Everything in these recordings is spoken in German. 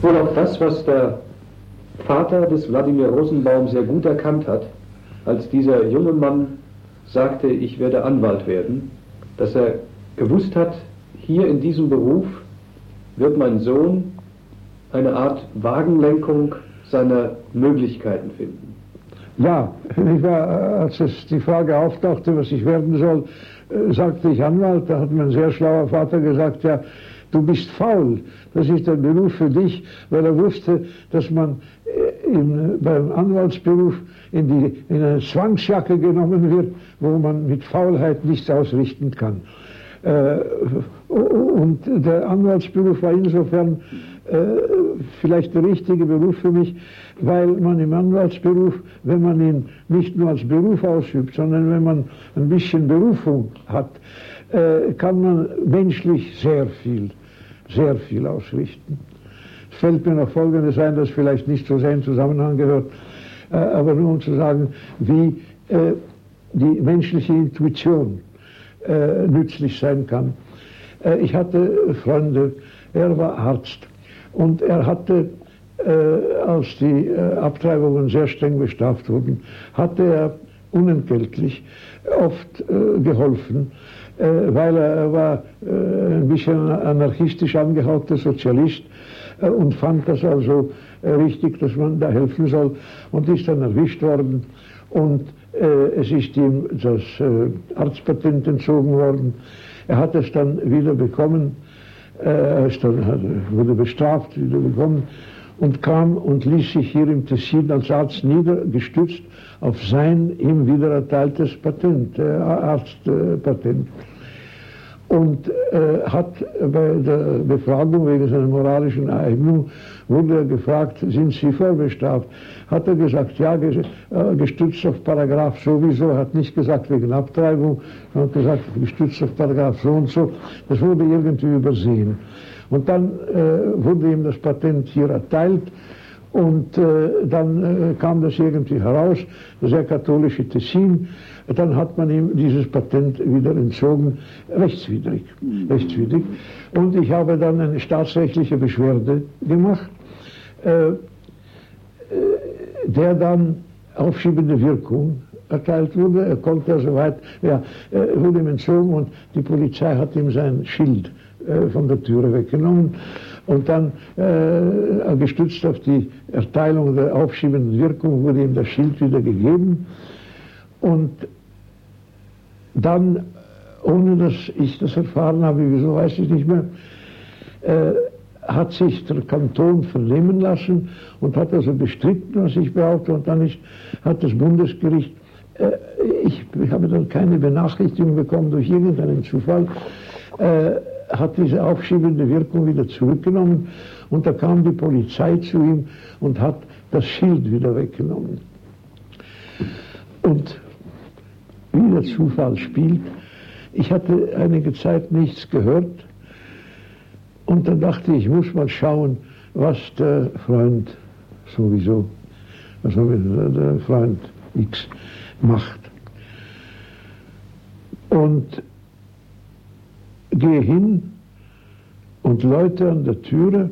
wohl auch das, was der Vater des Wladimir Rosenbaum sehr gut erkannt hat, als dieser junge Mann sagte, ich werde Anwalt werden, dass er gewusst hat, hier in diesem Beruf wird mein Sohn eine Art Wagenlenkung seiner Möglichkeiten finden. Ja, als die Frage auftauchte, was ich werden soll, sagte ich Anwalt. Da hat mein sehr schlauer Vater gesagt, ja, du bist faul, das ist ein Beruf für dich, weil er wusste, dass man beim Anwaltsberuf in eine Zwangsjacke genommen wird, wo man mit Faulheit nichts ausrichten kann. Und der Anwaltsberuf war insofern vielleicht der richtige Beruf für mich, weil man im Anwaltsberuf, wenn man ihn nicht nur als Beruf ausübt, sondern wenn man ein bisschen Berufung hat, kann man menschlich sehr viel ausrichten. Es fällt mir noch Folgendes ein, das vielleicht nicht so sehr in Zusammenhang gehört, aber nur um zu sagen, wie die menschliche Intuition nützlich sein kann. Ich hatte Freunde, er war Arzt und er hatte, als die Abtreibungen sehr streng bestraft wurden, hatte er unentgeltlich oft geholfen, weil er war ein bisschen anarchistisch angehauchter Sozialist und fand das also richtig, dass man da helfen soll, und ist dann erwischt worden und es ist ihm das Arztpatent entzogen worden. Er hat es dann wieder bekommen, wurde bestraft, wieder bekommen und kam und ließ sich hier im Tessin als Arzt niedergestützt auf sein ihm wieder erteiltes Patent, Arztpatent. Und hat bei der Befragung wegen seiner moralischen Eignung, wurde er gefragt, sind Sie vorbestraft? Hat er gesagt, ja, gestützt auf Paragraph sowieso, hat nicht gesagt wegen Abtreibung, er hat gesagt, gestützt auf Paragraph so und so. Das wurde irgendwie übersehen. Und dann wurde ihm das Patent hier erteilt. Und dann kam das irgendwie heraus, das sehr katholische Tessin, dann hat man ihm dieses Patent wieder entzogen, rechtswidrig. Und ich habe dann eine staatsrechtliche Beschwerde gemacht, der dann aufschiebende Wirkung erteilt wurde. Er konnte also wurde ihm entzogen und die Polizei hat ihm sein Schild von der Türe weggenommen. Und dann, gestützt auf die Erteilung der aufschiebenden Wirkung, wurde ihm das Schild wieder gegeben. Und dann, ohne dass ich das erfahren habe, wieso weiß ich nicht mehr, hat sich der Kanton vernehmen lassen und hat also bestritten, was ich behaupte. Und dann hat das Bundesgericht, ich habe dann keine Benachrichtigung bekommen durch irgendeinen Zufall, hat diese aufschiebende Wirkung wieder zurückgenommen und da kam die Polizei zu ihm und hat das Schild wieder weggenommen. Und wie der Zufall spielt, ich hatte einige Zeit nichts gehört und dann dachte ich muss mal schauen, was der Freund sowieso, also der Freund X macht. Und gehe hin und läute an der Türe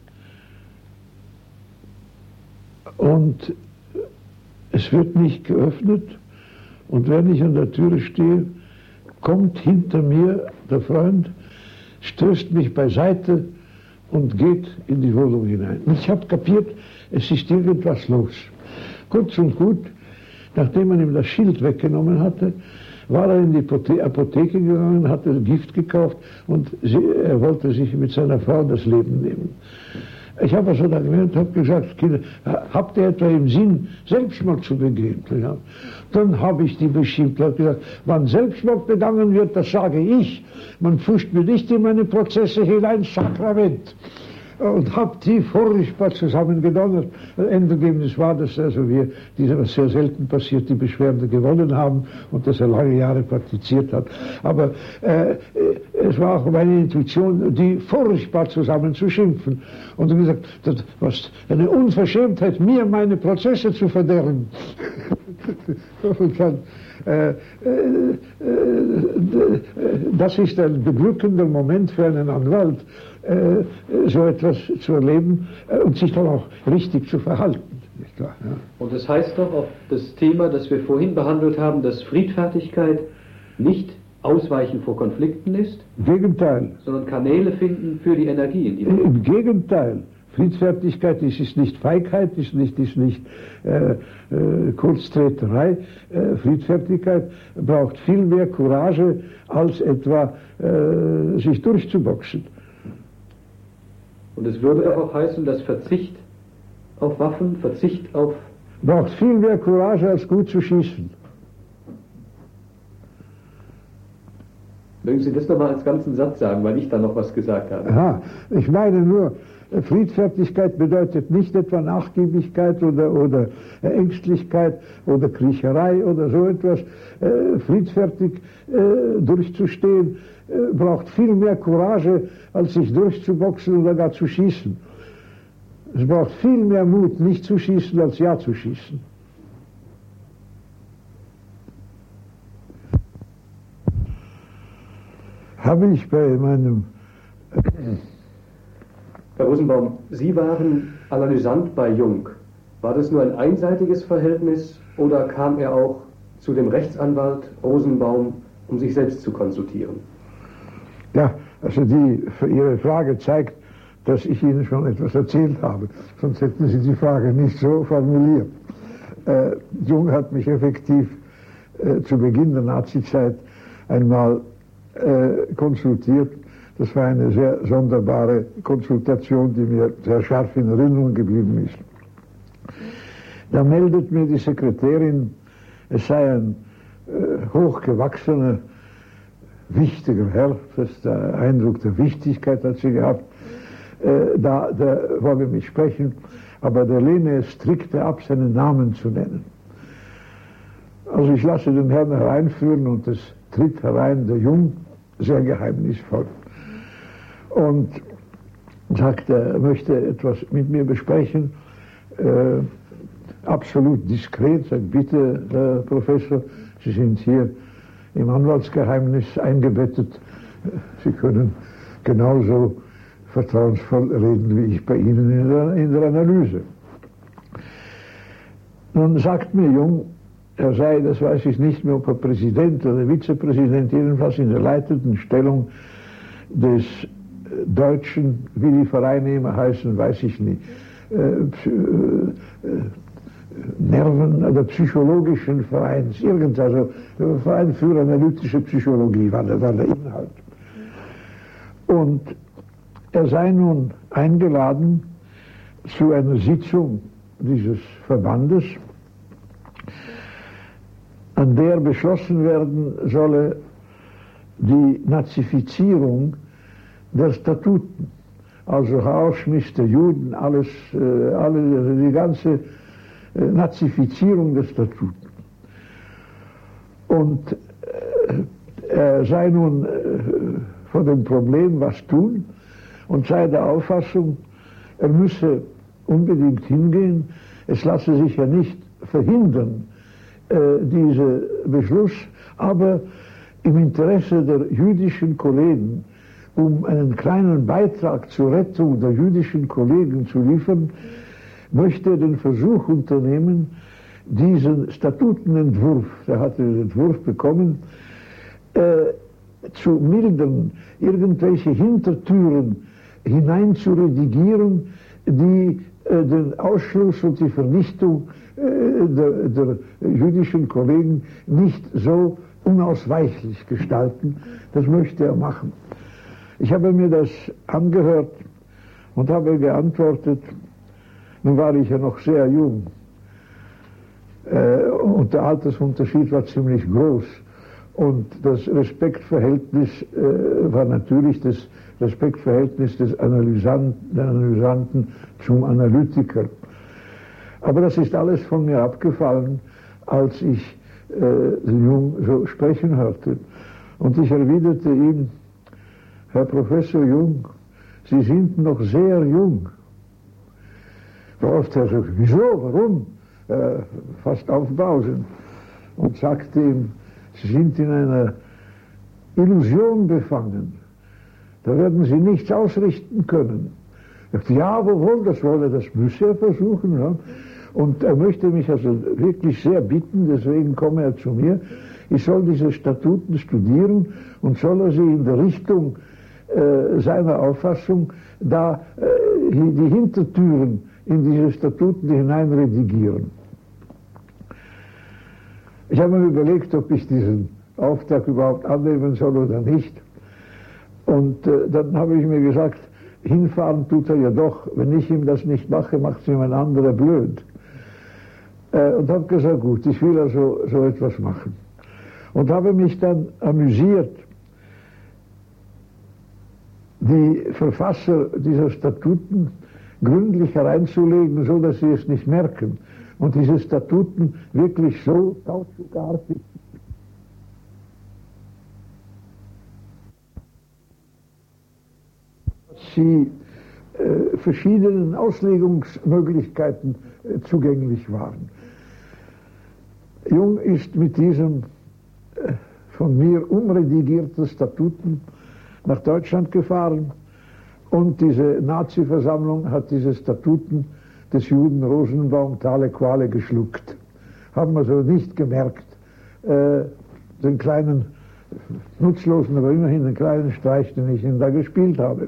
und es wird nicht geöffnet und wenn ich an der Türe stehe, kommt hinter mir der Freund, stößt mich beiseite und geht in die Wohnung hinein. Und ich habe kapiert, es ist irgendwas los. Kurz und gut, nachdem man ihm das Schild weggenommen hatte, war er in die Apotheke gegangen, hatte Gift gekauft und er wollte sich mit seiner Frau das Leben nehmen. Ich habe also da gemerkt, habe gesagt, Kinder, habt ihr etwa im Sinn, Selbstmord zu begehen? Ja. Dann habe ich die beschimpft, habe gesagt, wann Selbstmord begangen wird, das sage ich. Man pfuscht mir nicht in meine Prozesse hinein, Sakrament. Und habe die furchtbar zusammengedonnert. Das Endergebnis war, dass also was sehr selten passiert, die Beschwerde gewonnen haben und dass er lange Jahre praktiziert hat. Aber es war auch meine Intuition, die furchtbar zusammenzuschimpfen. Und gesagt, was eine Unverschämtheit, mir meine Prozesse zu verderben. Und dann, das ist ein beglückender Moment für einen Anwalt, so etwas zu erleben und sich dann auch richtig zu verhalten. Nicht wahr? Ja. Und das heißt doch auf das Thema, das wir vorhin behandelt haben, dass Friedfertigkeit nicht Ausweichen vor Konflikten ist, Im Gegenteil. sondern Kanäle finden für die Energie in die Welt. Im Gegenteil. Friedfertigkeit ist nicht Feigheit, ist nicht Kurztreterei. Friedfertigkeit braucht viel mehr Courage, als etwa sich durchzuboxen. Und es würde doch auch heißen, dass Verzicht auf Waffen, Verzicht auf... Braucht viel mehr Courage, als gut zu schießen. Mögen Sie das nochmal als ganzen Satz sagen, weil ich da noch was gesagt habe? Aha, ich meine nur, Friedfertigkeit bedeutet nicht etwa Nachgiebigkeit oder Ängstlichkeit oder Kriecherei oder so etwas. Friedfertig durchzustehen braucht viel mehr Courage, als sich durchzuboxen oder gar zu schießen. Es braucht viel mehr Mut, nicht zu schießen, als ja zu schießen. Habe ich bei meinem... Herr Rosenbaum, Sie waren Analysant bei Jung. War das nur ein einseitiges Verhältnis oder kam er auch zu dem Rechtsanwalt Rosenbaum, um sich selbst zu konsultieren? Ja, also Ihre Frage zeigt, dass ich Ihnen schon etwas erzählt habe. Sonst hätten Sie die Frage nicht so formuliert. Jung hat mich effektiv zu Beginn der Nazizeit einmal konsultiert. Das war eine sehr sonderbare Konsultation, die mir sehr scharf in Erinnerung geblieben ist. Da meldet mir die Sekretärin, es sei ein hochgewachsener, wichtiger Herr, das ist der Eindruck der Wichtigkeit hat sie gehabt, der wolle mich sprechen, aber der lehne es strikte ab, seinen Namen zu nennen. Also ich lasse den Herrn hereinführen und es tritt herein der Jung, sehr geheimnisvoll. Und sagt, er möchte etwas mit mir besprechen, absolut diskret, sagt, bitte, Herr Professor, Sie sind hier im Anwaltsgeheimnis eingebettet, Sie können genauso vertrauensvoll reden wie ich bei Ihnen in der Analyse. Nun sagt mir Jung, er sei, das weiß ich nicht mehr, ob er Präsident oder Vizepräsident, jedenfalls in der leitenden Stellung des deutschen, wie die Vereine immer heißen, weiß ich nicht, Nerven- oder psychologischen Vereins, also Verein für analytische Psychologie war der Inhalt. Und er sei nun eingeladen zu einer Sitzung dieses Verbandes, an der beschlossen werden solle die Nazifizierung der Statuten, also Ausschmiss der Juden, also die ganze Nazifizierung der Statuten. Und er sei nun vor dem Problem, was tun, und sei der Auffassung, er müsse unbedingt hingehen, es lasse sich ja nicht verhindern, dieser Beschluss, aber im Interesse der jüdischen Kollegen, um einen kleinen Beitrag zur Rettung der jüdischen Kollegen zu liefern, möchte er den Versuch unternehmen, diesen Statutenentwurf, der hatte den Entwurf bekommen, zu mildern, irgendwelche Hintertüren hinein zu redigieren, die den Ausschluss und die Vernichtung der jüdischen Kollegen nicht so unausweichlich gestalten. Das möchte er machen. Ich habe mir das angehört und habe geantwortet, nun war ich ja noch sehr jung und der Altersunterschied war ziemlich groß und das Respektverhältnis war natürlich das Respektverhältnis des Analysanten zum Analytiker. Aber das ist alles von mir abgefallen, als ich den Jung so sprechen hörte. Und ich erwiderte ihm, Herr Professor Jung, Sie sind noch sehr jung. Worauf er sagt, wieso, warum? fast aufbrausend und sagte ihm, Sie sind in einer Illusion befangen. Da werden Sie nichts ausrichten können. Ich dachte, ja, wohl, das müsse er versuchen. Ja. Und er möchte mich also wirklich sehr bitten, deswegen komme er zu mir, ich soll diese Statuten studieren und soll er sie in der Richtung seiner Auffassung da die Hintertüren in diese Statuten hineinredigieren. Ich habe mir überlegt, ob ich diesen Auftrag überhaupt annehmen soll oder nicht. Und dann habe ich mir gesagt, hinfahren tut er ja doch. Wenn ich ihm das nicht mache, macht es ihm ein anderer blöd. Und habe gesagt, gut, ich will also so etwas machen. Und habe mich dann amüsiert, die Verfasser dieser Statuten gründlich hereinzulegen, so dass sie es nicht merken. Und diese Statuten wirklich so kautschukartig sie verschiedenen Auslegungsmöglichkeiten zugänglich waren. Jung ist mit diesen von mir umredigierten Statuten nach Deutschland gefahren und diese Nazi-Versammlung hat diese Statuten des Juden Rosenbaum Tale Quale geschluckt. Haben also nicht gemerkt, den kleinen, nutzlosen, aber immerhin den kleinen Streich, den ich ihnen da gespielt habe.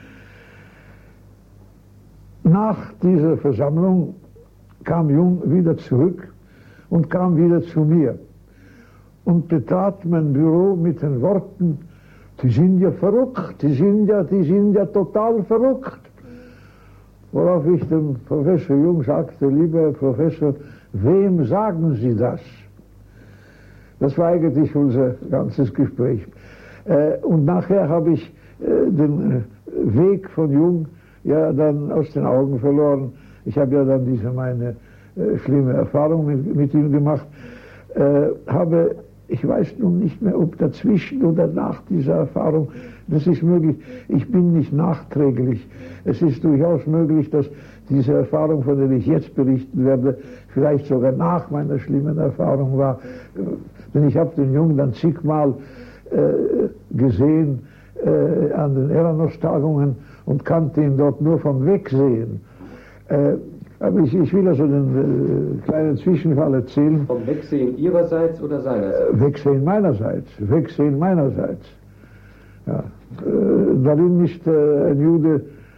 Nach dieser Versammlung kam Jung wieder zurück und kam wieder zu mir und betrat mein Büro mit den Worten, die sind ja verrückt, die sind ja total verrückt. Worauf ich dem Professor Jung sagte, lieber Herr Professor, wem sagen Sie das? Das war eigentlich unser ganzes Gespräch. Und nachher habe ich den Weg von Jung ja dann aus den Augen verloren. Ich habe ja dann diese meine schlimme Erfahrung mit ihm gemacht, habe, ich weiß nun nicht mehr, ob dazwischen oder nach dieser Erfahrung, das ist möglich, ich bin nicht nachträglich. Es ist durchaus möglich, dass diese Erfahrung, von der ich jetzt berichten werde, vielleicht sogar nach meiner schlimmen Erfahrung war. Denn ich habe den Jungen dann zigmal gesehen an den Eranos-Tagungen und kannte ihn dort nur vom Wegsehen. Aber ich will also den kleinen Zwischenfall erzählen. Vom Wegsehen Ihrerseits oder seinerseits? Wegsehen meinerseits. Wegsehen meinerseits. Ja. Darin ist ein Jude,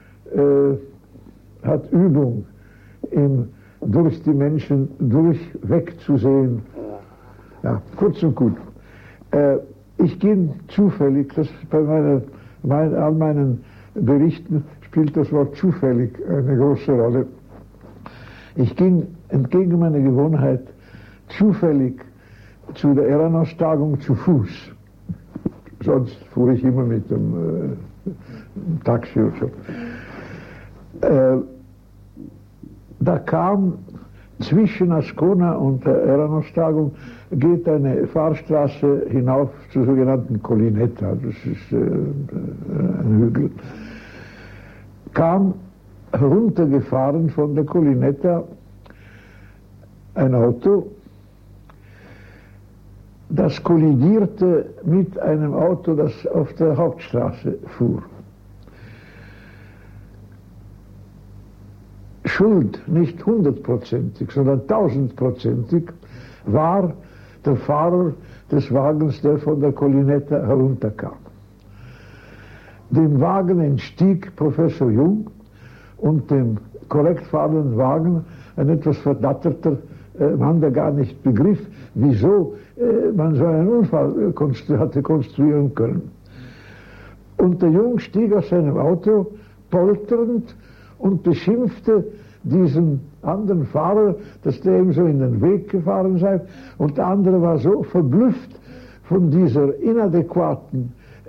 hat Übung, durch die Menschen durchwegzusehen. Ja, kurz und gut. Ich ging zufällig, das bei all meinen Berichten spielt das Wort zufällig eine große Rolle. Ich ging entgegen meiner Gewohnheit zufällig zu der Eranos-Tagung zu Fuß. Sonst fuhr ich immer mit dem Taxi und so. Da kam zwischen Ascona und der Eranos-Tagung geht eine Fahrstraße hinauf zur sogenannten Collinetta, das ist ein Hügel. Kam heruntergefahren von der Collinetta ein Auto, das kollidierte mit einem Auto, das auf der Hauptstraße fuhr. Schuld, nicht 100%, sondern 1000%, war der Fahrer des Wagens, der von der Collinetta herunterkam. Dem Wagen entstieg Professor Jung und dem korrekt fahrenden Wagen ein etwas verdatterter Mann, der gar nicht begriff, wieso man so einen Unfall hatte konstruieren können. Und der Jung stieg aus seinem Auto, polternd, und beschimpfte diesen anderen Fahrer, dass der ihm so in den Weg gefahren sei. Und der andere war so verblüfft von dieser inadäquaten,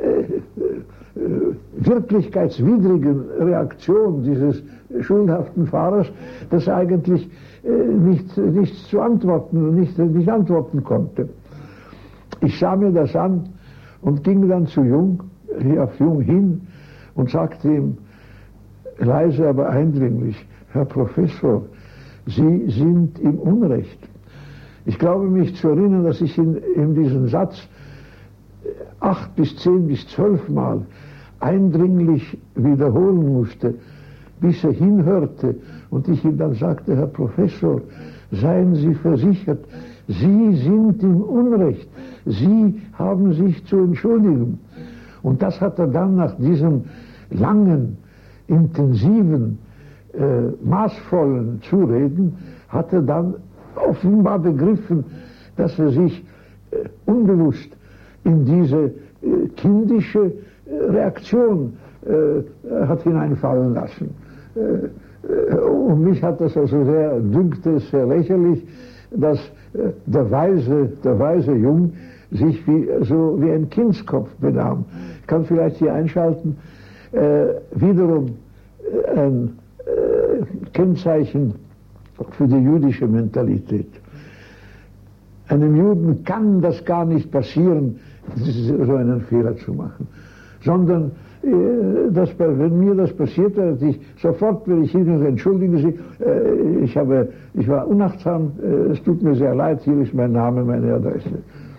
wirklichkeitswidrigen Reaktion dieses schuldhaften Fahrers, dass er eigentlich nichts zu antworten, nicht antworten konnte. Ich sah mir das an und ging dann zu Jung, auf Jung hin und sagte ihm leise, aber eindringlich: Herr Professor, Sie sind im Unrecht. Ich glaube mich zu erinnern, dass ich in diesem Satz 8 bis 10 bis 12 Mal eindringlich wiederholen musste, bis er hinhörte und ich ihm dann sagte, Herr Professor, seien Sie versichert, Sie sind im Unrecht, Sie haben sich zu entschuldigen. Und das hat er dann nach diesem langen, intensiven, maßvollen Zureden, hat er dann offenbar begriffen, dass er sich unbewusst in diese kindische Reaktion hat hineinfallen lassen. Und mich hat das also dünkte es sehr lächerlich, dass der weise Jung sich so wie ein Kindskopf benahm. Ich kann vielleicht hier einschalten, wiederum ein Kennzeichen für die jüdische Mentalität. Einem Juden kann das gar nicht passieren, so einen Fehler zu machen, sondern wenn mir das passiert wäre, sofort würde ich hin und entschuldigen Sie, ich war unachtsam, es tut mir sehr leid, hier ist mein Name, meine Adresse.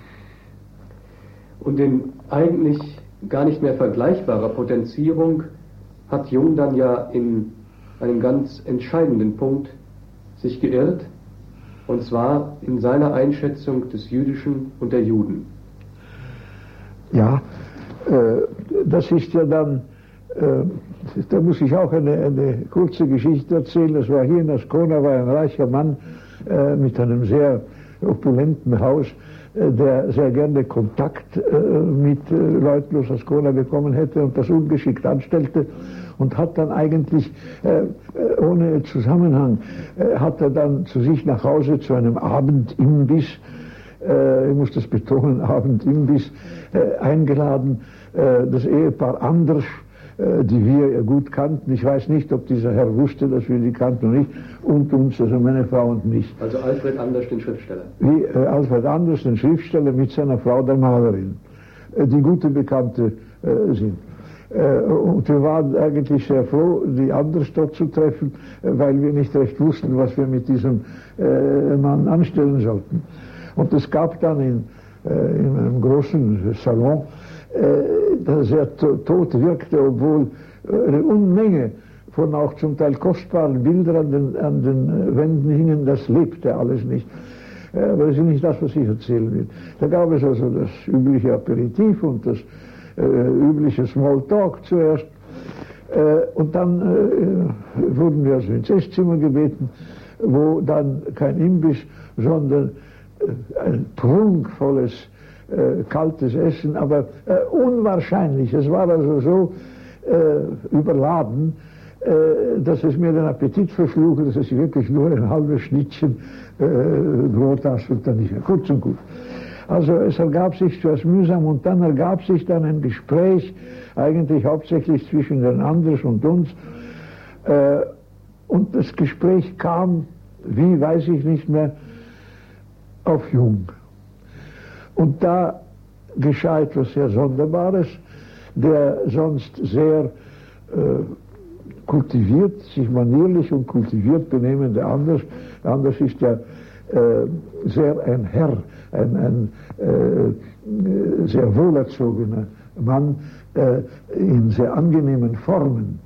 Und in eigentlich gar nicht mehr vergleichbarer Potenzierung hat Jung dann ja in einem ganz entscheidenden Punkt sich geirrt, und zwar in seiner Einschätzung des Jüdischen und der Juden. Ja, das ist ja dann, da muss ich auch eine kurze Geschichte erzählen. Das war hier in Ascona, war ein reicher Mann mit einem sehr opulenten Haus, der sehr gerne Kontakt mit Leuten aus Ascona bekommen hätte und das ungeschickt anstellte und hat dann eigentlich ohne Zusammenhang, hat er dann zu sich nach Hause zu einem Abendimbiss, ich muss das betonen, Abendimbiss, eingeladen, das Ehepaar Anders, die wir gut kannten. Ich weiß nicht, ob dieser Herr wusste, dass wir die kannten oder nicht, und uns, also meine Frau und mich. Also Alfred Anders, den Schriftsteller. Wie Alfred Anders, den Schriftsteller, mit seiner Frau, der Malerin, die gute Bekannte sind. Und wir waren eigentlich sehr froh, die Anders dort zu treffen, weil wir nicht recht wussten, was wir mit diesem Mann anstellen sollten. Und es gab dann in einem großen Salon, der sehr tot wirkte, obwohl eine Unmenge von auch zum Teil kostbaren Bildern an den Wänden hingen, das lebte alles nicht. Aber das ist nicht das, was ich erzählen will. Da gab es also das übliche Aperitif und das übliche Smalltalk zuerst. Und dann wurden wir also ins Esszimmer gebeten, wo dann kein Imbiss, sondern ein prunkvolles, kaltes Essen, aber unwahrscheinlich. Es war also so überladen, dass es mir den Appetit verschlug, dass ich wirklich nur ein halbes Schnittchen Brot aß und dann nicht mehr. Kurz und gut. Also es ergab sich zuerst mühsam und dann ergab sich dann ein Gespräch, eigentlich hauptsächlich zwischen den Anders und uns. Und das Gespräch kam, wie weiß ich nicht mehr, auf Jung. Und da geschah etwas sehr Sonderbares, der sonst sehr kultiviert, sich manierlich und kultiviert benehmende Anders. Anders ist ja sehr ein Herr, ein sehr wohlerzogener Mann in sehr angenehmen Formen.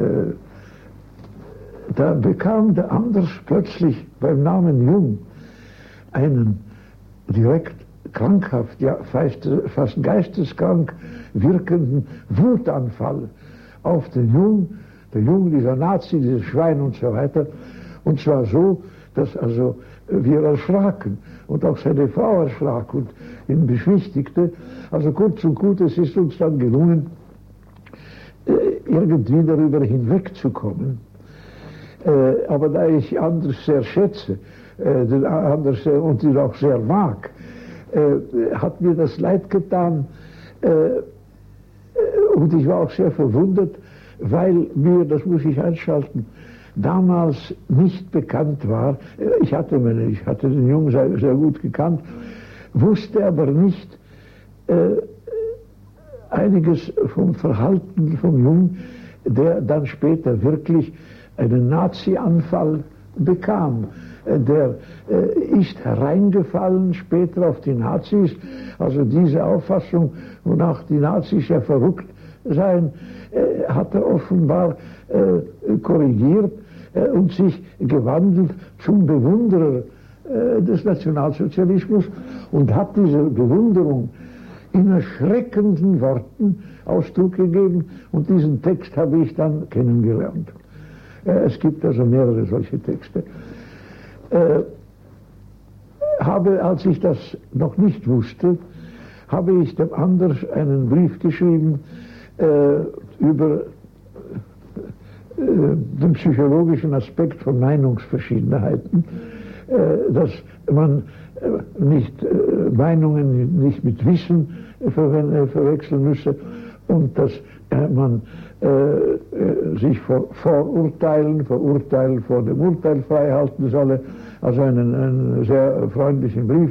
Da bekam der Anders plötzlich beim Namen Jung einen direkt krankhaft, ja fast geisteskrank wirkenden Wutanfall auf den Jung, der Jung, dieser Nazi, dieses Schwein und so weiter. Und zwar so, dass also wir erschraken und auch seine Frau erschrak und ihn beschwichtigte. Also kurz und gut, es ist uns dann gelungen, irgendwie darüber hinwegzukommen. Aber da ich Anders sehr schätze, den Anders und ihn auch sehr mag, hat mir das leid getan und ich war auch sehr verwundert, weil mir, das muss ich einschalten, damals nicht bekannt war, ich hatte den Jungen sehr gut gekannt, wusste aber nicht einiges vom Verhalten vom Jungen, der dann später wirklich einen Nazi-Anfall bekam. Der ist hereingefallen später auf die Nazis, also diese Auffassung, wonach die Nazis ja verrückt seien, hat er offenbar korrigiert und sich gewandelt zum Bewunderer des Nationalsozialismus und hat diese Bewunderung in erschreckenden Worten Ausdruck gegeben, und diesen Text habe ich dann kennengelernt. Es gibt also mehrere solche Texte. Als ich das noch nicht wusste, habe ich dem Anders einen Brief geschrieben über den psychologischen Aspekt von Meinungsverschiedenheiten, dass man Meinungen nicht mit Wissen verwechseln müsse und dass man sich vor Verurteilen vor dem Urteil frei halten solle. Also einen sehr freundlichen Brief,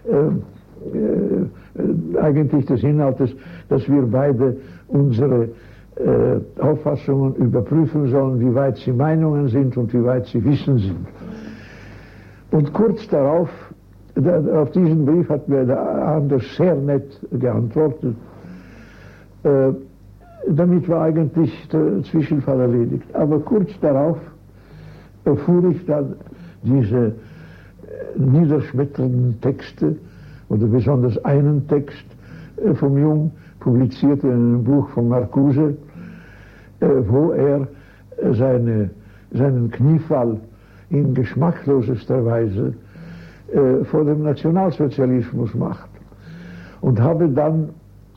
eigentlich des Inhaltes, dass wir beide unsere Auffassungen überprüfen sollen, wie weit sie Meinungen sind und wie weit sie Wissen sind. Und kurz darauf, auf diesen Brief hat mir der Anders sehr nett geantwortet. Damit war eigentlich der Zwischenfall erledigt. Aber kurz darauf erfuhr ich dann diese niederschmetternden Texte, oder besonders einen Text vom Jung, publiziert in einem Buch von Marcuse, wo er seinen Kniefall in geschmacklosester Weise vor dem Nationalsozialismus macht. Und habe dann,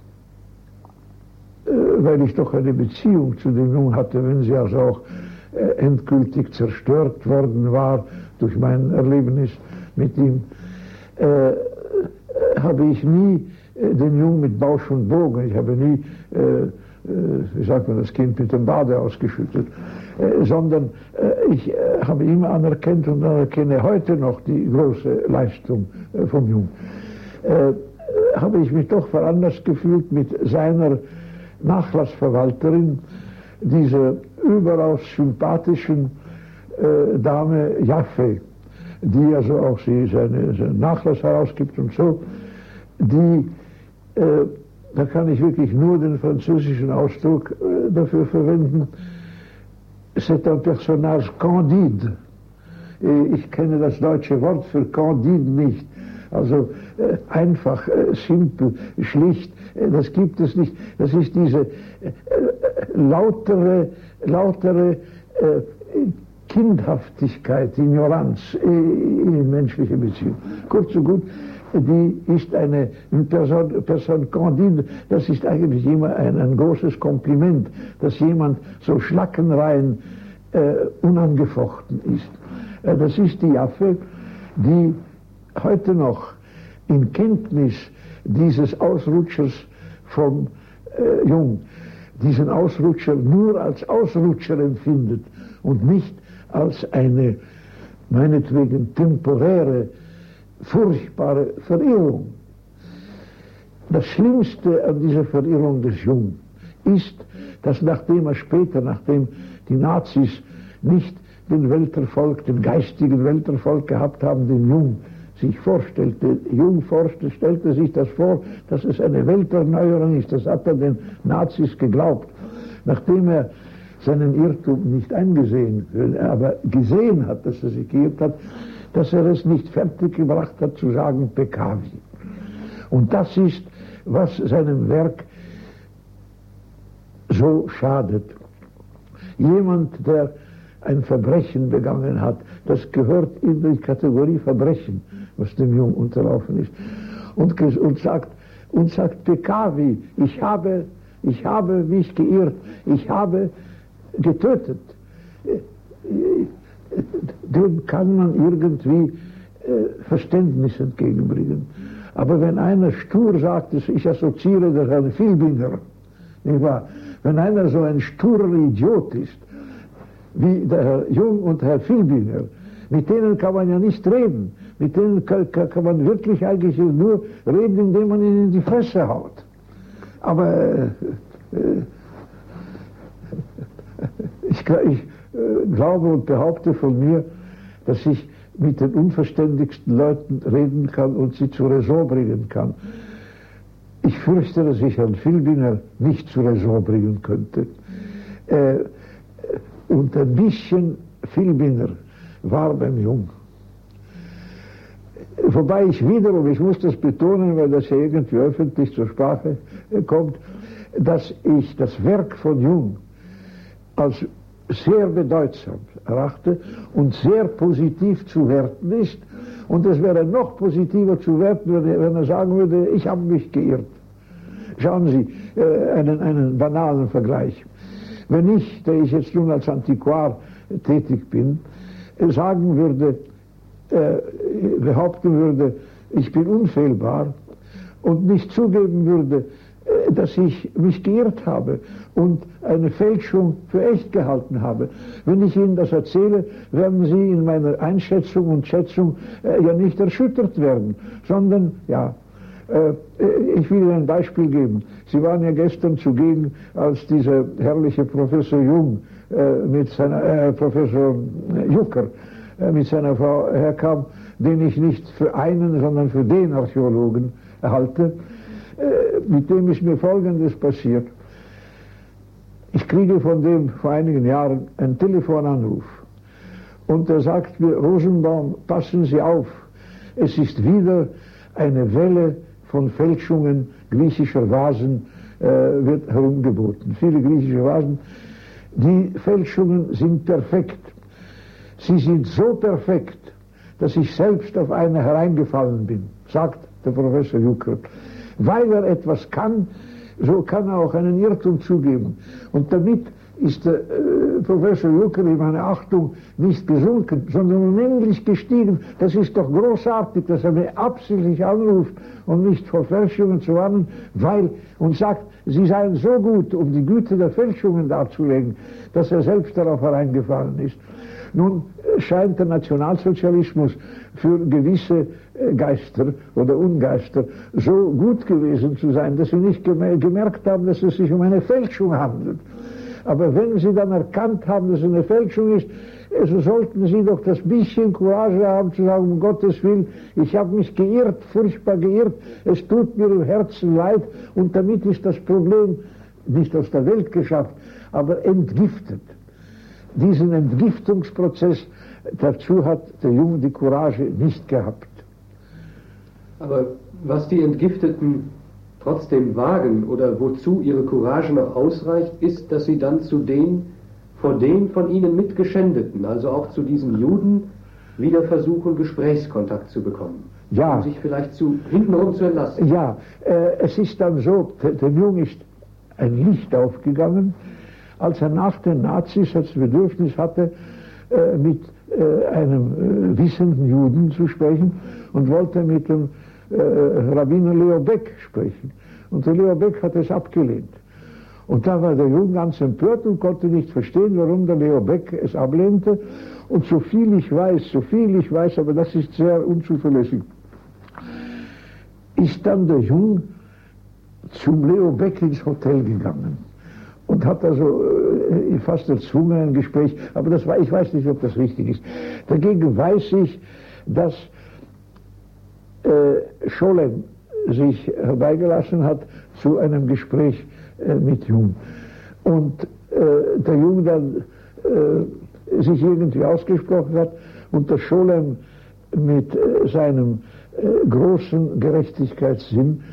weil ich doch eine Beziehung zu dem Jungen hatte, wenn sie also auch endgültig zerstört worden war durch mein Erlebnis mit ihm, habe ich nie den Jungen mit Bausch und Bogen, ich habe nie, wie sagt man, das Kind mit dem Bade ausgeschüttet, sondern ich habe immer anerkannt und anerkenne heute noch die große Leistung vom Jungen. Habe ich mich doch veranlasst gefühlt, mit seiner Nachlassverwalterin, dieser überaus sympathischen Dame Jaffe, die also auch seinen Nachlass herausgibt und so, die, da kann ich wirklich nur den französischen Ausdruck dafür verwenden, c'est un personnage candide. Ich kenne das deutsche Wort für candide nicht. Also einfach, simpel, schlicht, das gibt es nicht. Das ist diese lautere Kindhaftigkeit, Ignoranz in menschlicher Beziehung. Kurz und gut, die ist eine Person candide, das ist eigentlich immer ein großes Kompliment, dass jemand so schlackenrein unangefochten ist. Das ist die Jaffe, die heute noch in Kenntnis dieses Ausrutschers vom Jung, diesen Ausrutscher nur als Ausrutscher empfindet und nicht als eine meinetwegen temporäre, furchtbare Verirrung. Das Schlimmste an dieser Verirrung des Jung ist, dass nachdem die Nazis nicht den Welterfolg, den geistigen Welterfolg gehabt haben, den Jung sich vorstellte, Jung stellte sich das vor, dass es eine Welterneuerung ist, das hat er den Nazis geglaubt. Nachdem er seinen Irrtum nicht eingesehen, aber gesehen hat, dass er sich geirrt hat, dass er es nicht fertiggebracht hat zu sagen, peccavi. Und das ist, was seinem Werk so schadet. Jemand, der ein Verbrechen begangen hat, das gehört in die Kategorie Verbrechen, was dem Jungen unterlaufen ist, und sagt peccavi, ich habe mich geirrt, ich habe getötet. Dem kann man irgendwie Verständnis entgegenbringen. Aber wenn einer stur sagt, ich assoziiere das an Filbinger, nicht wahr? Wenn einer so ein sturer Idiot ist, wie der Herr Jung und Herr Filbinger, mit denen kann man ja nicht reden. Mit denen kann man wirklich eigentlich nur reden, indem man ihnen in die Fresse haut. Aber ich glaube und behaupte von mir, dass ich mit den unverständigsten Leuten reden kann und sie zur Raison bringen kann. Ich fürchte, dass ich Herrn Filbinger nicht zur Raison bringen könnte. Und ein bisschen Filbinger war beim Jung. Wobei ich wiederum, ich muss das betonen, weil das ja irgendwie öffentlich zur Sprache kommt, dass ich das Werk von Jung als sehr bedeutsam erachte und sehr positiv zu werten ist. Und es wäre noch positiver zu werten, wenn er sagen würde, ich habe mich geirrt. Schauen Sie, einen banalen Vergleich. Wenn ich, der ich jetzt nun als Antiquar tätig bin, sagen würde, behaupten würde, ich bin unfehlbar und nicht zugeben würde, dass ich mich geirrt habe und eine Fälschung für echt gehalten habe. Wenn ich Ihnen das erzähle, werden Sie in meiner Einschätzung und Schätzung ja nicht erschüttert werden, sondern, ja, ich will Ihnen ein Beispiel geben. Sie waren ja gestern zugegen, als dieser herrliche Professor Jung mit seiner, Professor Jucker mit seiner Frau herkam, den ich nicht für einen, sondern für den Archäologen halte. Mit dem ist mir Folgendes passiert. Ich kriege von dem vor einigen Jahren einen Telefonanruf und er sagt mir, Rosenbaum, passen Sie auf, es ist wieder eine Welle von Fälschungen griechischer Vasen wird herumgeboten. Viele griechische Vasen. Die Fälschungen sind perfekt. Sie sind so perfekt, dass ich selbst auf eine hereingefallen bin, sagt der Professor Jucker. Weil er etwas kann, so kann er auch einen Irrtum zugeben. Und damit ist der Professor Jucker in meiner Achtung nicht gesunken, sondern unendlich gestiegen. Das ist doch großartig, dass er mir absichtlich anruft, um nicht vor Fälschungen zu warnen, und sagt, sie seien so gut, um die Güte der Fälschungen darzulegen, dass er selbst darauf hereingefallen ist. Nun scheint der Nationalsozialismus für gewisse Geister oder Ungeister so gut gewesen zu sein, dass sie nicht gemerkt haben, dass es sich um eine Fälschung handelt. Aber wenn sie dann erkannt haben, dass es eine Fälschung ist, so sollten sie doch das bisschen Courage haben zu sagen, um Gottes Willen, ich habe mich geirrt, furchtbar geirrt, es tut mir im Herzen leid und damit ist das Problem nicht aus der Welt geschafft, aber entgiftet. Diesen Entgiftungsprozess, dazu hat der Junge die Courage nicht gehabt. Aber was die Entgifteten trotzdem wagen oder wozu ihre Courage noch ausreicht, ist, dass sie dann vor den von ihnen mitgeschändeten, also auch zu diesen Juden, wieder versuchen, Gesprächskontakt zu bekommen. Ja. Um sich vielleicht hintenrum zu entlassen. Ja, es ist dann so, dem Jungen ist ein Licht aufgegangen, als er nach den Nazis das Bedürfnis hatte, mit einem wissenden Juden zu sprechen und wollte mit dem Rabbiner Leo Beck sprechen. Und der Leo Beck hat es abgelehnt. Und da war der Junge ganz empört und konnte nicht verstehen, warum der Leo Beck es ablehnte. Und so viel ich weiß, aber das ist sehr unzuverlässig, ist dann der Junge zum Leo Beck ins Hotel gegangen und hat also fast erzwungen ein Gespräch, aber ich weiß nicht, ob das richtig ist. Dagegen weiß ich, dass Scholem sich herbeigelassen hat zu einem Gespräch mit Jung. Und der Jung dann sich irgendwie ausgesprochen hat und der Scholem mit seinem großen Gerechtigkeitssinn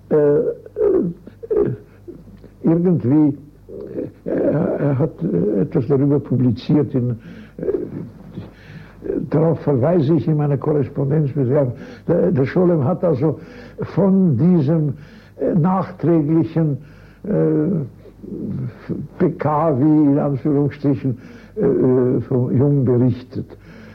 irgendwie, er hat etwas darüber publiziert, darauf verweise ich in meiner Korrespondenz mit Herrn. Der Scholem hat also von diesem nachträglichen PK, wie in Anführungsstrichen, vom Jung berichtet.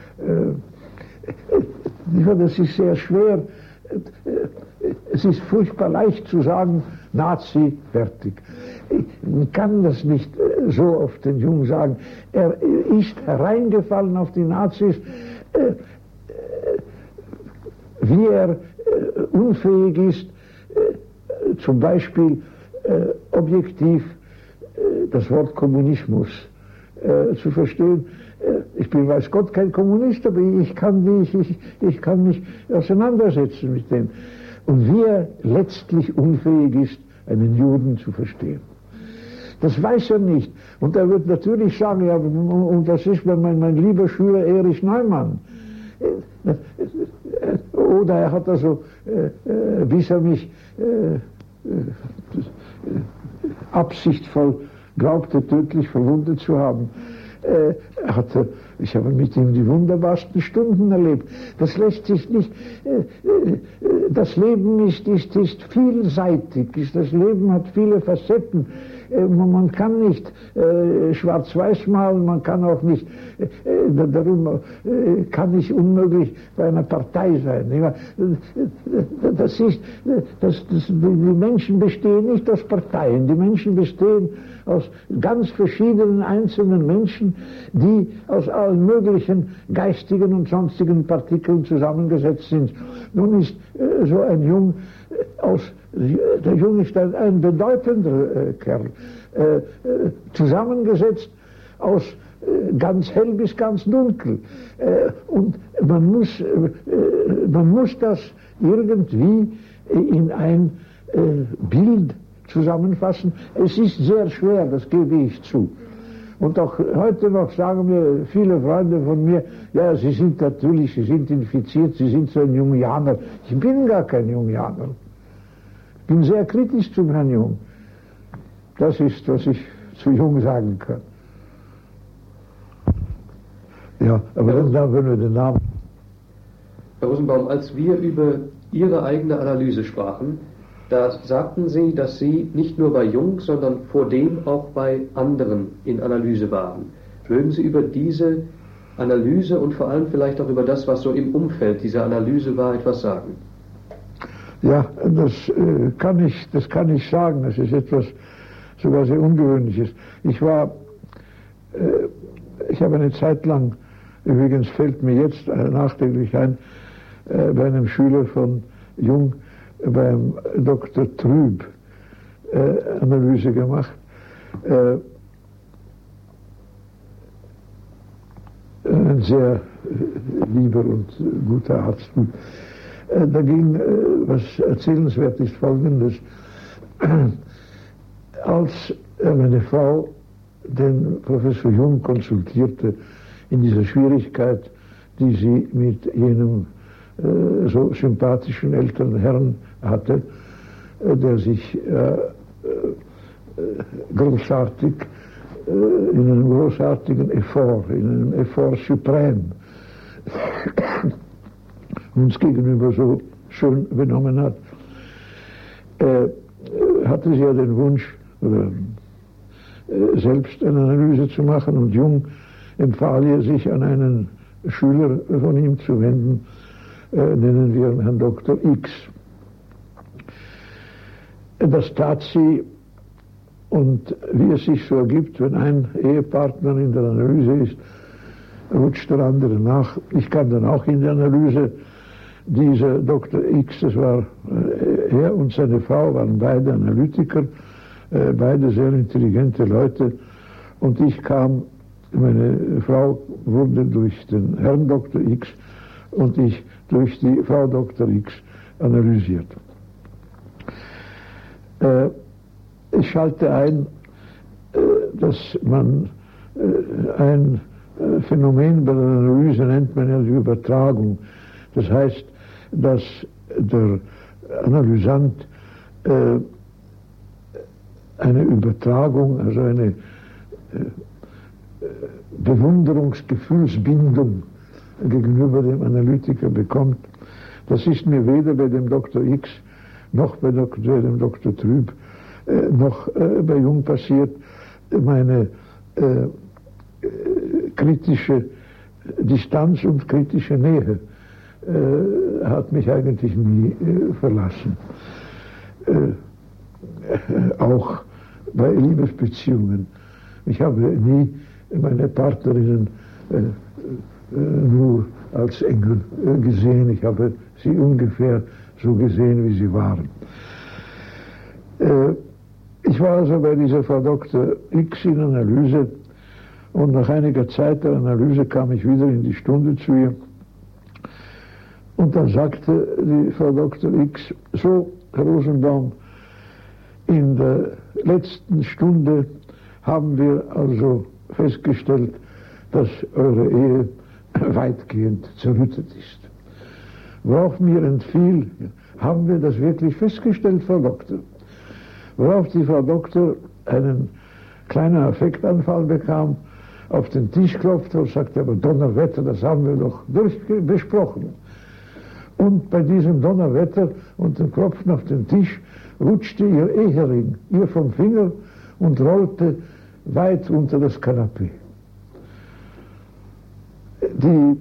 Das ist sehr schwer. Es ist furchtbar leicht zu sagen, Nazi, fertig. Man kann das nicht so auf den Jungen sagen. Er ist hereingefallen auf die Nazis, wie er unfähig ist, zum Beispiel objektiv das Wort Kommunismus zu verstehen, ich bin, weiß Gott, kein Kommunist, aber ich kann mich auseinandersetzen mit dem. Und wie er letztlich unfähig ist, einen Juden zu verstehen. Das weiß er nicht. Und er wird natürlich sagen, ja, und das ist mein lieber Schüler Erich Neumann. Oder er hat also, bis er mich absichtvoll glaubte, tödlich verwundet zu haben, ich habe mit ihm die wunderbarsten Stunden erlebt. Das lässt sich nicht, das Leben ist vielseitig, das Leben hat viele Facetten. Man kann nicht schwarz-weiß malen, man kann auch nicht, darum kann ich unmöglich bei einer Partei sein. Die Menschen bestehen nicht aus Parteien, die Menschen bestehen aus ganz verschiedenen einzelnen Menschen, die aus allen möglichen geistigen und sonstigen Partikeln zusammengesetzt sind. Nun ist so ein Jung der Junge ist ein bedeutender Kerl, zusammengesetzt aus ganz hell bis ganz dunkel. Und man muss das irgendwie in ein Bild zusammenfassen. Es ist sehr schwer, das gebe ich zu. Und auch heute noch sagen mir viele Freunde von mir, ja, Sie sind infiziert, Sie sind so ein Jungianer. Ich bin gar kein Jungianer. Ich bin sehr kritisch zum Herrn Jung. Das ist, was ich zu Jung sagen kann. Ja, aber dann wenn wir den Namen. Herr Rosenbaum, als wir über Ihre eigene Analyse sprachen, da sagten Sie, dass Sie nicht nur bei Jung, sondern vor dem auch bei anderen in Analyse waren. Mögen Sie über diese Analyse und vor allem vielleicht auch über das, was so im Umfeld dieser Analyse war, etwas sagen? Ja, das kann ich sagen. Das ist etwas sogar sehr Ungewöhnliches. Ich habe eine Zeit lang, übrigens fällt mir jetzt nachträglich ein, bei einem Schüler von Jung, beim Dr. Trüb, Analyse gemacht. Ein sehr lieber und guter Arzt. Da ging, was erzählenswert ist, Folgendes. Als meine Frau den Professor Jung konsultierte in dieser Schwierigkeit, die sie mit jenem so sympathischen älteren Herrn hatte, der sich großartig, in einem großartigen Effort, in einem Effort suprême, uns gegenüber so schön benommen hat, hatte sie ja den Wunsch, selbst eine Analyse zu machen, und Jung empfahl ihr, sich an einen Schüler von ihm zu wenden, nennen wir ihn Herrn Dr. X. Das tat sie, und wie es sich so ergibt, wenn ein Ehepartner in der Analyse ist, rutscht der andere nach. Ich kam dann auch in die Analyse. Dieser Dr. X, das war er und seine Frau, waren beide Analytiker, beide sehr intelligente Leute, und ich kam, meine Frau wurde durch den Herrn Dr. X und ich durch die Frau Dr. X analysiert. Ich schalte ein, dass man ein Phänomen bei der Analyse nennt man ja die Übertragung. Das heißt, dass der Analysant eine Übertragung, also eine Bewunderungsgefühlsbindung gegenüber dem Analytiker bekommt. Das ist mir weder bei dem Dr. X noch bei dem Dr. Trüb noch bei Jung passiert. Meine kritische Distanz und kritische Nähe hat mich eigentlich nie verlassen. Auch bei Liebesbeziehungen. Ich habe nie meine Partnerinnen nur als Engel gesehen. Ich habe sie ungefähr so gesehen, wie sie waren. Ich war also bei dieser Frau Dr. X in Analyse, Und nach einiger Zeit der Analyse kam ich wieder in die Stunde zu ihr. Und dann sagte die Frau Dr. X, so, Herr Rosenbaum, in der letzten Stunde haben wir also festgestellt, dass eure Ehe weitgehend zerrüttet ist. Worauf mir entfiel, haben wir das wirklich festgestellt, Frau Doktor? Worauf die Frau Doktor einen kleinen Affektanfall bekam, auf den Tisch klopfte und sagte, aber Donnerwetter, das haben wir doch besprochen. Und bei diesem Donnerwetter und dem Klopfen auf den Tisch rutschte ihr Ehering ihr vom Finger und rollte weit unter das Kanapee. Die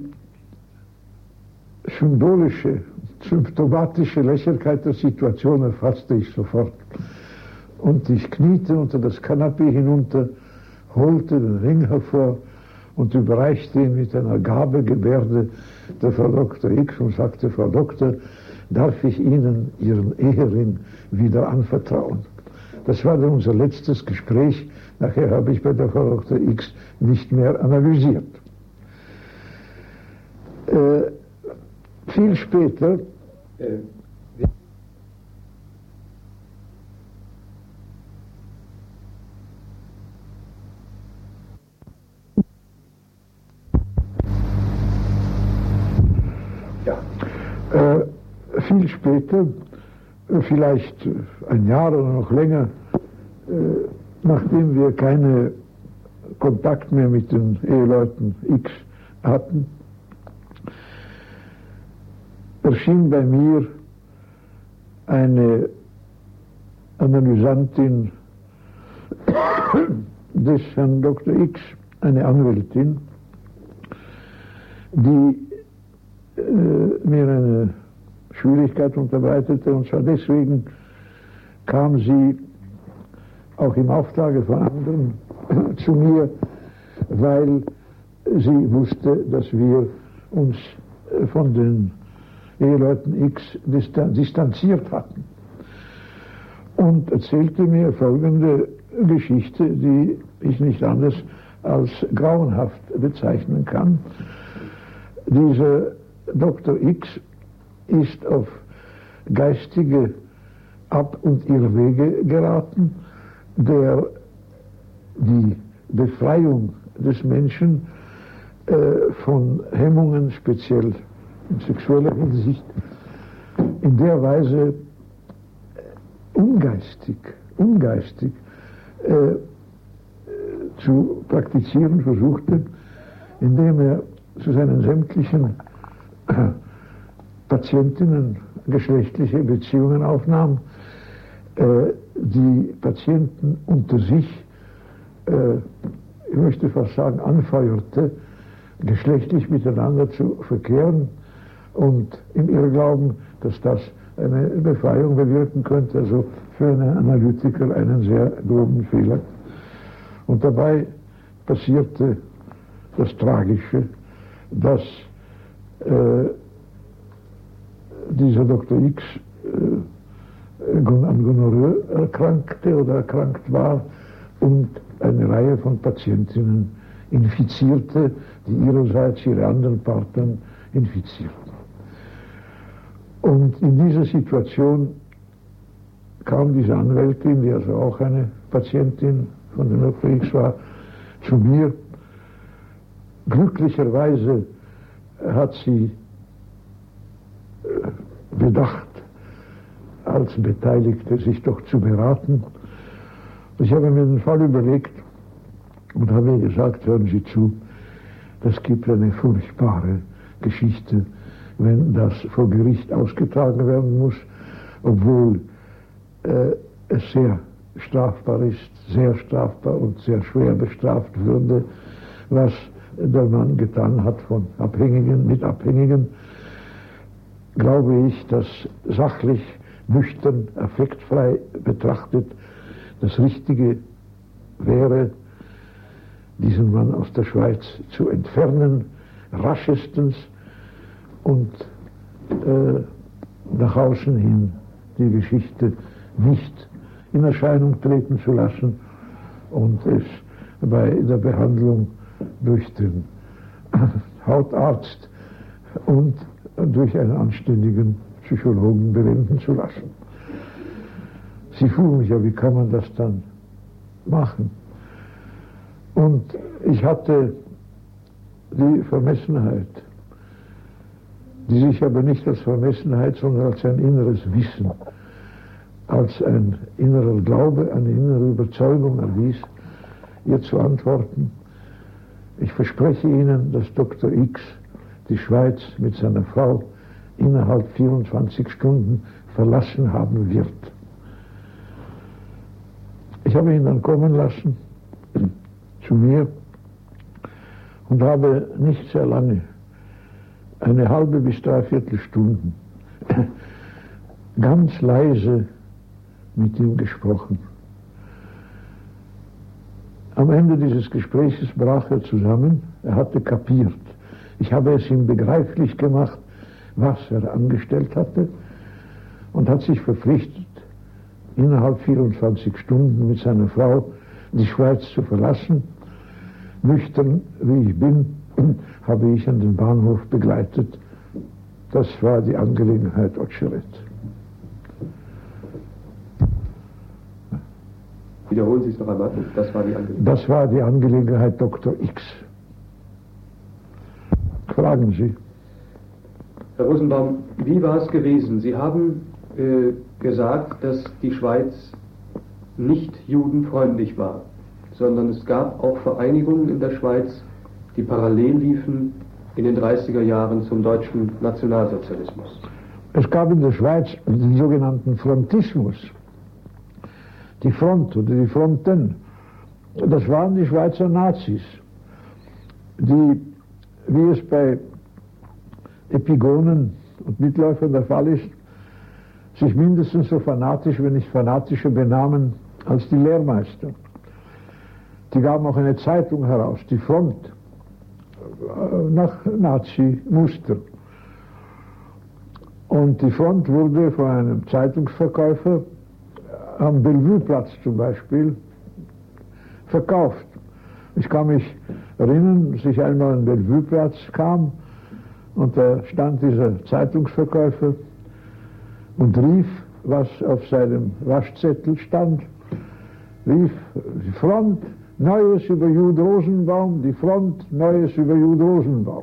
symbolische, symptomatische Lächerlichkeit der Situation erfasste ich sofort. Und ich kniete unter das Kanapee hinunter, holte den Ring hervor und überreichte ihn mit einer Gabegebärde der Frau Dr. X und sagte, Frau Doktor, darf ich Ihnen Ihren Ehering wieder anvertrauen? Das war dann unser letztes Gespräch. Nachher habe ich bei der Frau Dr. X nicht mehr analysiert. Viel später viel später, vielleicht ein Jahr oder noch länger, nachdem wir keinen Kontakt mehr mit den Eheleuten X hatten, erschien bei mir eine Analysantin des Herrn Dr. X, eine Anwältin, die mir eine Schwierigkeit unterbreitete, und zwar deswegen kam sie auch im Auftrage von anderen zu mir, weil sie wusste, dass wir uns von den Eheleuten X distanziert hatten, und erzählte mir folgende Geschichte, die ich nicht anders als grauenhaft bezeichnen kann. Dieser Dr. X ist auf geistige Ab- und Irrwege geraten, der die Befreiung des Menschen von Hemmungen, speziell in sexueller Hinsicht, in der Weise ungeistig zu praktizieren versuchte, indem er zu seinen sämtlichen Patientinnen geschlechtliche Beziehungen aufnahm, die Patienten unter sich, ich möchte fast sagen, anfeuerte, geschlechtlich miteinander zu verkehren, und im Irrglauben, dass das eine Befreiung bewirken könnte, also für einen Analytiker einen sehr groben Fehler. Und dabei passierte das Tragische, dass dieser Dr. X an Gonorrhoe erkrankte oder erkrankt war und eine Reihe von Patientinnen infizierte, die ihrerseits ihre anderen Partner infizierten. Und in dieser Situation kam diese Anwältin, die also auch eine Patientin von dem Dr. X war, zu mir. Glücklicherweise hat sie bedacht, als Beteiligte sich doch zu beraten. Ich habe mir den Fall überlegt und habe gesagt, hören Sie zu, das gibt eine furchtbare Geschichte, wenn das vor Gericht ausgetragen werden muss, obwohl es sehr strafbar ist, sehr strafbar und sehr schwer bestraft würde, was der Mann getan hat von Abhängigen, mit Abhängigen. Glaube ich, dass sachlich, nüchtern, affektfrei betrachtet das Richtige wäre, diesen Mann aus der Schweiz zu entfernen, raschestens, und nach außen hin die Geschichte nicht in Erscheinung treten zu lassen und es bei der Behandlung durch den Hautarzt und durch einen anständigen Psychologen bewenden zu lassen. Sie fuhren mich, ja, wie kann man das dann machen? Und ich hatte die Vermessenheit, die sich aber nicht als Vermessenheit, sondern als ein inneres Wissen, als ein innerer Glaube, eine innere Überzeugung erwies, ihr zu antworten: Ich verspreche Ihnen, dass Dr. X die Schweiz mit seiner Frau innerhalb 24 Stunden verlassen haben wird. Ich habe ihn dann kommen lassen zu mir und habe nicht sehr lange, eine halbe bis dreiviertel Stunden, ganz leise mit ihm gesprochen. Am Ende dieses Gesprächs brach er zusammen. Er hatte kapiert. Ich habe es ihm begreiflich gemacht, was er angestellt hatte, und hat sich verpflichtet, innerhalb 24 Stunden mit seiner Frau die Schweiz zu verlassen. Nüchtern wie ich bin, habe ich an den Bahnhof begleitet. Das war die Angelegenheit Otscheret. Wiederholen Sie es noch einmal. Das war die Angelegenheit. Das war die Angelegenheit Dr. X. Fragen Sie. Herr Rosenbaum, wie war es gewesen? Sie haben gesagt, dass die Schweiz nicht judenfreundlich war, sondern es gab auch Vereinigungen in der Schweiz, die parallel liefen in den 30er Jahren zum deutschen Nationalsozialismus. Es gab in der Schweiz den sogenannten Frontismus. Die Front oder die Fronten, das waren die Schweizer Nazis, die, wie es bei Epigonen und Mitläufern der Fall ist, sich mindestens so fanatisch, wenn nicht fanatischer benahmen als die Lehrmeister. Die gaben auch eine Zeitung heraus, die Front, nach Nazi-Muster. Und die Front wurde von einem Zeitungsverkäufer am Bellevue-Platz zum Beispiel verkauft. Ich kann mich erinnern, dass ich einmal an den Bellevue-Platz kam und da stand dieser Zeitungsverkäufer und rief, was auf seinem Waschzettel stand, rief: Die Front, Neues über Jude Rosenbaum, die Front, Neues über Jude Rosenbaum.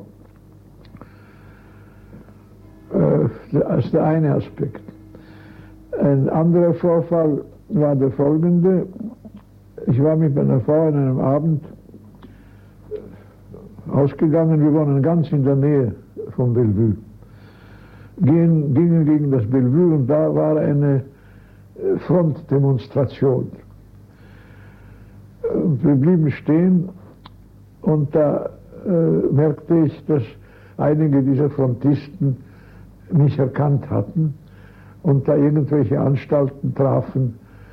Das ist der eine Aspekt. Ein anderer Vorfall war der folgende. Ich war mit meiner Frau an einem Abend ausgegangen, wir wohnen ganz in der Nähe von Bellevue. Gingen gegen das Bellevue und da war eine Frontdemonstration. Wir blieben stehen und da merkte ich, dass einige dieser Frontisten mich erkannt hatten und da irgendwelche Anstalten trafen,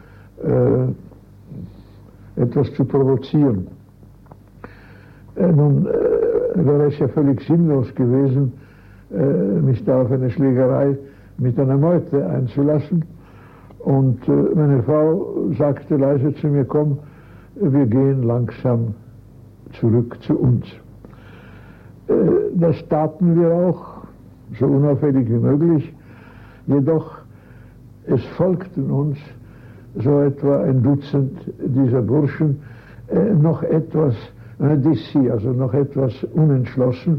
etwas zu provozieren. Nun wäre es ja völlig sinnlos gewesen, mich da auf eine Schlägerei mit einer Meute einzulassen. Und meine Frau sagte leise zu mir: Komm, wir gehen langsam zurück zu uns. Das taten wir auch, so unauffällig wie möglich. Jedoch, es folgten uns so etwa ein Dutzend dieser Burschen, noch etwas d'ici, also noch etwas unentschlossen,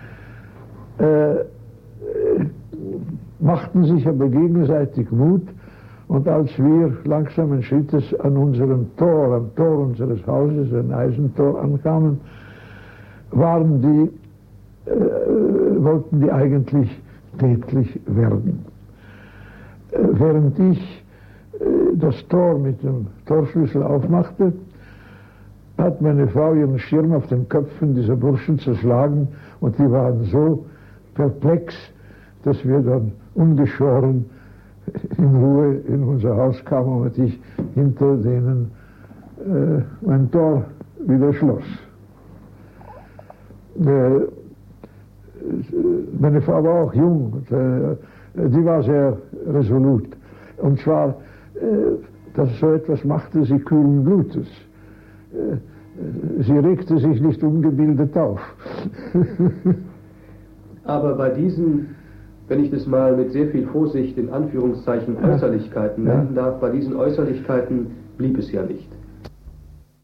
machten sich aber gegenseitig Mut, und als wir langsamen Schrittes an unserem Tor, am Tor unseres Hauses, ein Eisentor, ankamen, wollten die eigentlich tätlich werden. Während ich das Tor mit dem Torschlüssel aufmachte, hat meine Frau ihren Schirm auf den Köpfen dieser Burschen zerschlagen, und die waren so perplex, dass wir dann ungeschoren in Ruhe in unser Haus kamen und ich hinter denen mein Tor wieder schloss. Meine Frau war auch jung, die war sehr resolut. Und zwar, dass so etwas machte sie kühlen Blutes. sie regte sich nicht ungebildet auf. Aber bei diesen, wenn ich das mal mit sehr viel Vorsicht in Anführungszeichen Äußerlichkeiten nennen darf, bei diesen Äußerlichkeiten blieb es ja nicht.